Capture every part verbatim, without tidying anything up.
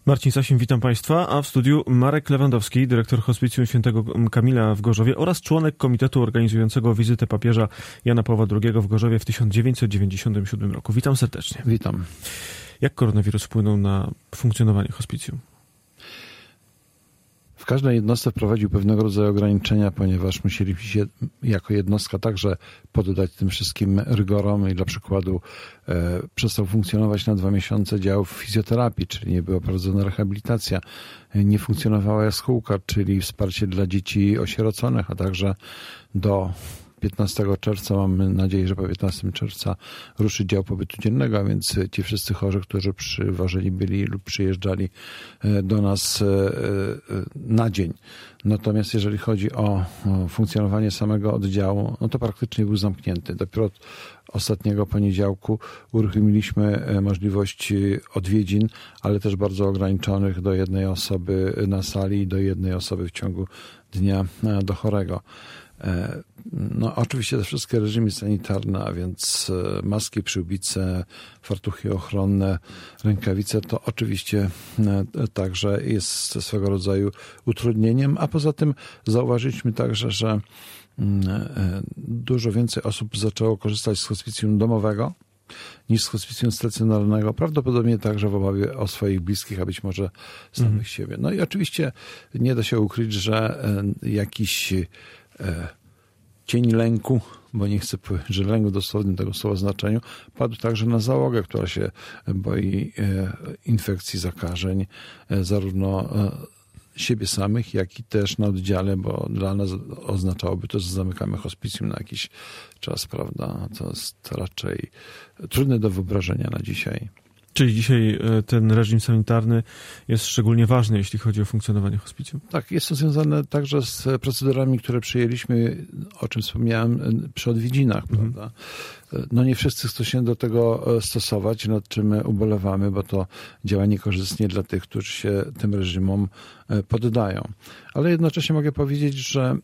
Marcin Sasin, witam Państwa, a w studiu Marek Lewandowski, dyrektor Hospicjum Świętego Kamila w Gorzowie oraz członek komitetu organizującego wizytę papieża Jana Pawła drugiego w Gorzowie w tysiąc dziewięćset dziewięćdziesiątym siódmym roku. Witam serdecznie. Witam. Jak koronawirus wpłynął na funkcjonowanie hospicjum? W każdej jednostce wprowadził pewnego rodzaju ograniczenia, ponieważ musieli się jako jednostka także poddać tym wszystkim rygorom i dla przykładu e, przestał funkcjonować na dwa miesiące dział fizjoterapii, czyli nie była prowadzona rehabilitacja, nie funkcjonowała jaskółka, czyli wsparcie dla dzieci osieroconych, a także do piętnastego czerwca, mamy nadzieję, że po piętnastego czerwca ruszy dział pobytu dziennego, a więc ci wszyscy chorzy, którzy przywożeni byli lub przyjeżdżali do nas na dzień. Natomiast jeżeli chodzi o funkcjonowanie samego oddziału, no to praktycznie był zamknięty. Dopiero od ostatniego poniedziałku uruchomiliśmy możliwość odwiedzin, ale też bardzo ograniczonych do jednej osoby na sali i do jednej osoby w ciągu dnia do chorego. No oczywiście te wszystkie reżimy sanitarne, a więc maski, przyłbice, fartuchy ochronne, rękawice, to oczywiście także jest swego rodzaju utrudnieniem, a poza tym zauważyliśmy także, że dużo więcej osób zaczęło korzystać z hospicjum domowego niż z hospicjum stacjonarnego, prawdopodobnie także w obawie o swoich bliskich, a być może samych mm. siebie. No i oczywiście nie da się ukryć, że jakiś cień lęku, bo nie chcę powiedzieć, że lęku dosłownym tego słowa znaczeniu, padł także na załogę, która się boi infekcji, zakażeń, zarówno siebie samych, jak i też na oddziale, bo dla nas oznaczałoby to, że zamykamy hospicjum na jakiś czas, prawda? To jest raczej trudne do wyobrażenia na dzisiaj. Czyli dzisiaj ten reżim sanitarny jest szczególnie ważny, jeśli chodzi o funkcjonowanie hospicjum? Tak, jest to związane także z procedurami, które przyjęliśmy, o czym wspomniałem, przy odwiedzinach, mhm. prawda? No nie wszyscy chcą się do tego stosować, nad czym ubolewamy, bo to działa niekorzystnie dla tych, którzy się tym reżimom poddają. Ale jednocześnie mogę powiedzieć, że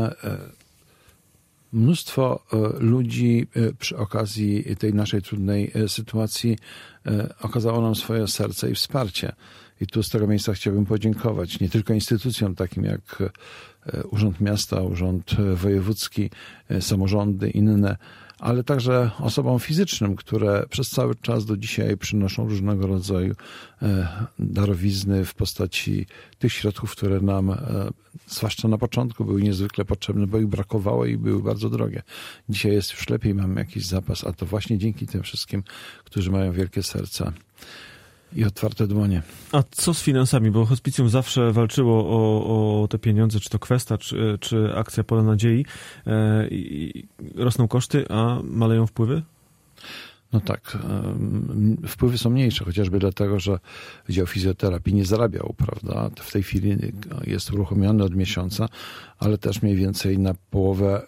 mnóstwo ludzi przy okazji tej naszej trudnej sytuacji okazało nam swoje serce i wsparcie. I tu z tego miejsca chciałbym podziękować nie tylko instytucjom takim jak Urząd Miasta, Urząd Wojewódzki, samorządy inne, ale także osobom fizycznym, które przez cały czas do dzisiaj przynoszą różnego rodzaju darowizny w postaci tych środków, które nam, zwłaszcza na początku, były niezwykle potrzebne, bo ich brakowało i były bardzo drogie. Dzisiaj jest już lepiej, mamy jakiś zapas, a to właśnie dzięki tym wszystkim, którzy mają wielkie serca i otwarte dłonie. A co z finansami? Bo hospicjum zawsze walczyło o, o te pieniądze, czy to Kwesta, czy, czy akcja Pola Nadziei. E, i rosną koszty, a maleją wpływy? No tak, wpływy są mniejsze, chociażby dlatego, że Wydział Fizjoterapii nie zarabiał, prawda? W tej chwili jest uruchomiony od miesiąca, ale też mniej więcej na połowę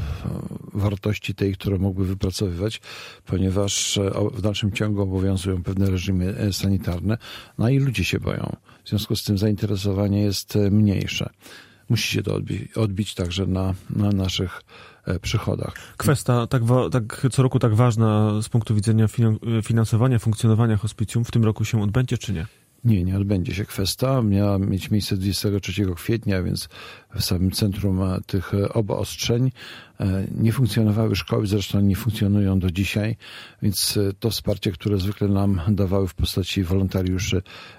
wartości tej, które mógłby wypracowywać, ponieważ w dalszym ciągu obowiązują pewne reżimy sanitarne, no i ludzie się boją. W związku z tym zainteresowanie jest mniejsze. Musi się to odbić, odbić także na, na naszych przychodach. Kwestia tak, tak co roku tak ważna z punktu widzenia finansowania, funkcjonowania hospicjum w tym roku się odbędzie, czy nie? Nie, nie odbędzie się kwestia. Miała mieć miejsce dwudziestego trzeciego kwietnia, więc w samym centrum tych obostrzeń nie funkcjonowały szkoły, zresztą nie funkcjonują do dzisiaj, więc to wsparcie, które zwykle nam dawały w postaci wolontariuszy,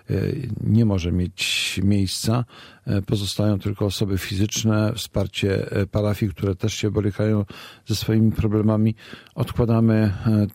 nie może mieć miejsca. Pozostają tylko osoby fizyczne, wsparcie parafii, które też się borykają ze swoimi problemami. Odkładamy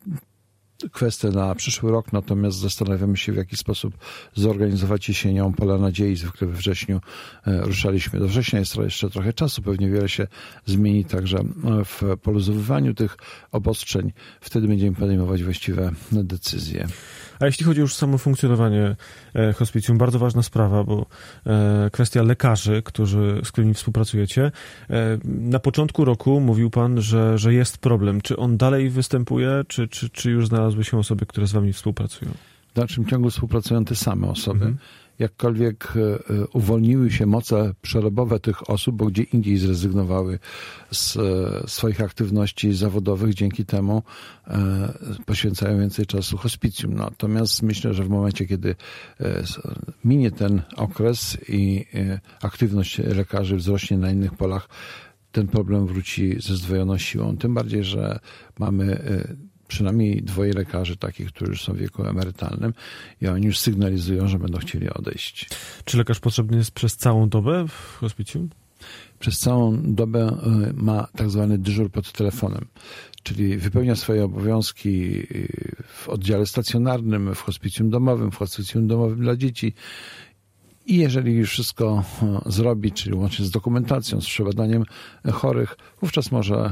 kwestię na przyszły rok, natomiast zastanawiamy się, w jaki sposób zorganizować jesienią Pola Nadziei. Zwykle we wrześniu ruszaliśmy. Do września jest jeszcze trochę czasu, pewnie wiele się zmieni także w poluzowywaniu tych obostrzeń. Wtedy będziemy podejmować właściwe decyzje. A jeśli chodzi już o samo funkcjonowanie hospicjum, bardzo ważna sprawa, bo kwestia lekarzy, którzy, z którymi współpracujecie. Na początku roku mówił pan, że, że jest problem. Czy on dalej występuje, czy, czy, czy już znalazły się osoby, które z wami współpracują? W dalszym ciągu współpracują te same osoby. Mhm. jakkolwiek uwolniły się moce przerobowe tych osób, bo gdzie indziej zrezygnowały z swoich aktywności zawodowych, dzięki temu poświęcają więcej czasu hospicjum. Natomiast myślę, że w momencie, kiedy minie ten okres i aktywność lekarzy wzrośnie na innych polach, ten problem wróci ze zdwojoną siłą. Tym bardziej, że mamy przynajmniej dwoje lekarzy takich, którzy już są w wieku emerytalnym i oni już sygnalizują, że będą chcieli odejść. Czy lekarz potrzebny jest przez całą dobę w hospicjum? Przez całą dobę ma tak zwany dyżur pod telefonem, czyli wypełnia swoje obowiązki w oddziale stacjonarnym, w hospicjum domowym, w hospicjum domowym dla dzieci. I jeżeli już wszystko zrobi, czyli łącznie z dokumentacją, z przebadaniem chorych, wówczas może e,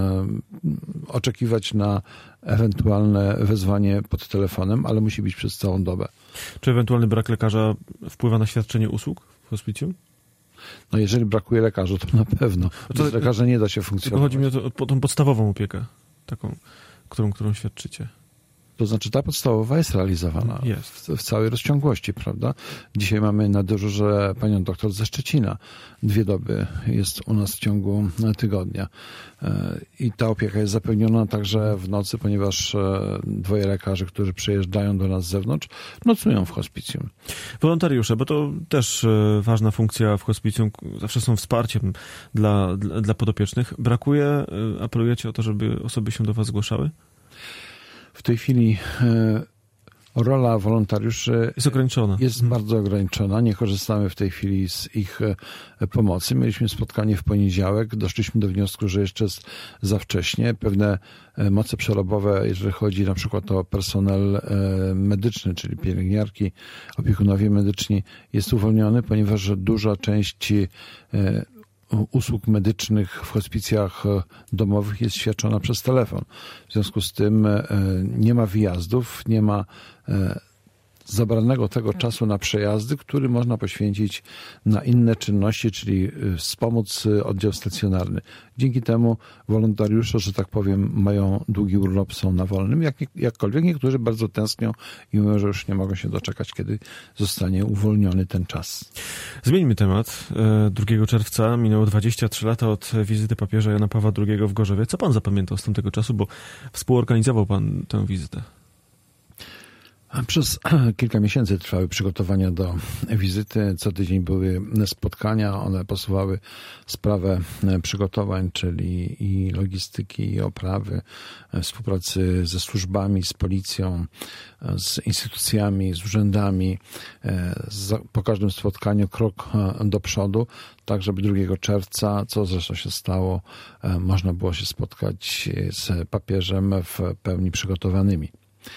oczekiwać na ewentualne wezwanie pod telefonem, ale musi być przez całą dobę. Czy ewentualny brak lekarza wpływa na świadczenie usług w hospicjum? No jeżeli brakuje lekarzy, to na pewno. Bez to, lekarza nie da się funkcjonować. Chodzi mi o, to, o tą podstawową opiekę, taką, którą, którą świadczycie. To znaczy ta podstawowa jest realizowana jest. W, w całej rozciągłości, prawda? Dzisiaj mamy na dyżurze panią doktor ze Szczecina. Dwie doby jest u nas w ciągu tygodnia. I ta opieka jest zapewniona także w nocy, ponieważ dwoje lekarzy, którzy przyjeżdżają do nas z zewnątrz, nocują w hospicjum. Wolontariusze, bo to też ważna funkcja w hospicjum, zawsze są wsparciem dla, dla, dla podopiecznych. Brakuje, apelujecie o to, żeby osoby się do was zgłaszały? W tej chwili e, rola wolontariuszy jest ograniczona. Jest hmm. bardzo ograniczona. Nie korzystamy w tej chwili z ich e, pomocy. Mieliśmy spotkanie w poniedziałek. Doszliśmy do wniosku, że jeszcze jest za wcześnie. Pewne e, moce przerobowe, jeżeli chodzi na przykład o personel e, medyczny, czyli pielęgniarki, opiekunowie medyczni, jest uwolniony, ponieważ duża część e, usług medycznych w hospicjach domowych jest świadczona przez telefon. W związku z tym nie ma wyjazdów, nie ma zabranego tego czasu na przejazdy, który można poświęcić na inne czynności, czyli wspomóc oddział stacjonarny. Dzięki temu wolontariusze, że tak powiem, mają długi urlop, są na wolnym, jak, jakkolwiek niektórzy bardzo tęsknią i mówią, że już nie mogą się doczekać, kiedy zostanie uwolniony ten czas. Zmieńmy temat. drugiego czerwca minęło dwadzieścia trzy lata od wizyty papieża Jana Pawła drugiego w Gorzowie. Co pan zapamiętał z tamtego czasu, bo współorganizował pan tę wizytę? Przez kilka miesięcy trwały przygotowania do wizyty. Co tydzień były spotkania. One posuwały sprawę przygotowań, czyli i logistyki, i oprawy, współpracy ze służbami, z policją, z instytucjami, z urzędami. Po każdym spotkaniu krok do przodu, tak żeby drugiego czerwca, co zresztą się stało, można było się spotkać z papieżem w pełni przygotowanymi.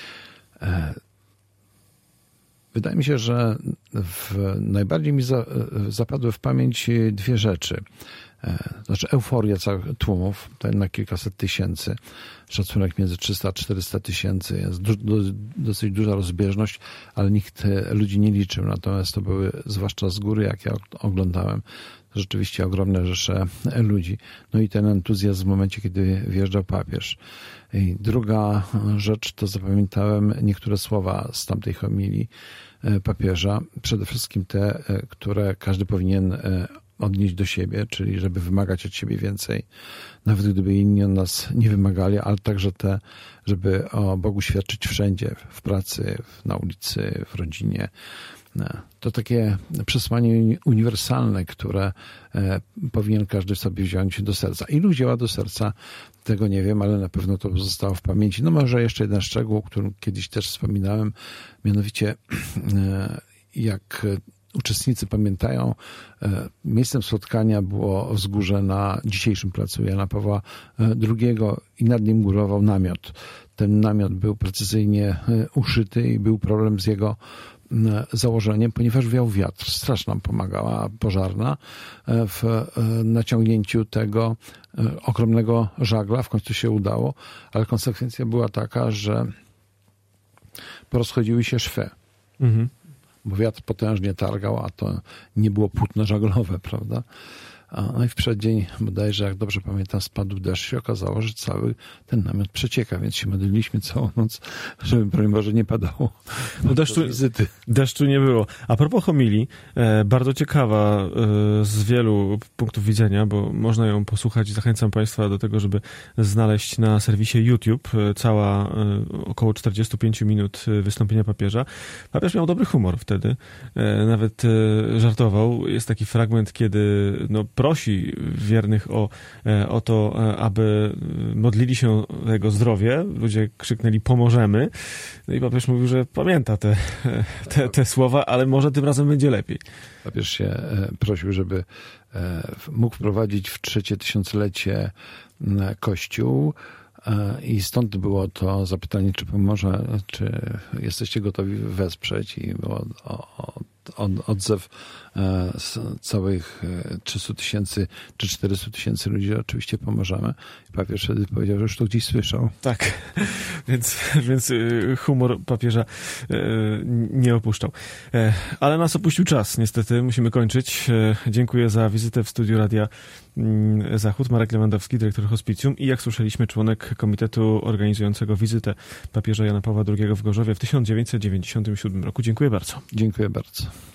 Wydaje mi się, że w, najbardziej mi za, zapadły w pamięć dwie rzeczy. Znaczy euforia całych tłumów, to na kilkaset tysięcy, szacunek między trzysta a czterysta tysięcy, jest du, du, dosyć duża rozbieżność, ale nikt ludzi nie liczył, natomiast to były, zwłaszcza z góry, jak ja oglądałem, rzeczywiście ogromne rzesze ludzi. No i ten entuzjazm w momencie, kiedy wjeżdżał papież. I druga rzecz, to zapamiętałem niektóre słowa z tamtej homilii papieża, przede wszystkim te, które każdy powinien odnieść do siebie, czyli żeby wymagać od siebie więcej, nawet gdyby inni od nas nie wymagali, ale także te, żeby o Bogu świadczyć wszędzie, w pracy, na ulicy, w rodzinie. To takie przesłanie uniwersalne, które powinien każdy sobie wziąć do serca. Ilu wzięła do serca, tego nie wiem, ale na pewno to zostało w pamięci. No może jeszcze jeden szczegół, o którym kiedyś też wspominałem, mianowicie jak uczestnicy pamiętają, miejscem spotkania było wzgórze na dzisiejszym placu Jana Pawła drugiego i nad nim górował namiot. Ten namiot był precyzyjnie uszyty i był problem z jego założeniem, ponieważ wiał wiatr. Strasznie nam pomagała pożarna w naciągnięciu tego ogromnego żagla. W końcu się udało, ale konsekwencja była taka, że porozchodziły się szwy. Mhm. Bo wiatr potężnie targał, a to nie było płótno żaglowe, prawda? no i w przeddzień bodajże, jak dobrze pamiętam, spadł deszcz, się okazało, że cały ten namiot przecieka, więc się modliliśmy całą noc, żeby broń Boże nie padało. No deszczu, deszczu nie było. A propos homilii, e, bardzo ciekawa e, z wielu punktów widzenia, bo można ją posłuchać i zachęcam Państwa do tego, żeby znaleźć na serwisie YouTube e, cała e, około czterdzieści pięć minut wystąpienia papieża. Papież miał dobry humor wtedy, e, nawet e, żartował. Jest taki fragment, kiedy no, prosi wiernych o, e, o to, e, aby modlili się o jego zdrowie. Ludzie krzyknęli pomożemy. No i papież mówił, że pamięta te, te, te słowa, ale może tym razem będzie lepiej. Papież się prosił, żeby mógł wprowadzić w trzecie tysiąclecie Kościół i stąd było to zapytanie, czy pomoże, czy jesteście gotowi wesprzeć i było odzew z całych trzystu tysięcy czy czterystu tysięcy ludzi, oczywiście pomożemy. I papież wtedy powiedział, że już to gdzieś słyszał. Tak, więc, więc humor papieża nie opuszczał. Ale nas opuścił czas, niestety, musimy kończyć. Dziękuję za wizytę w studiu Radia Zachód. Marek Lewandowski, dyrektor hospicjum i jak słyszeliśmy, członek komitetu organizującego wizytę papieża Jana Pawła drugiego w Gorzowie w tysiąc dziewięćset dziewięćdziesiątym siódmym roku. Dziękuję bardzo. Dziękuję bardzo.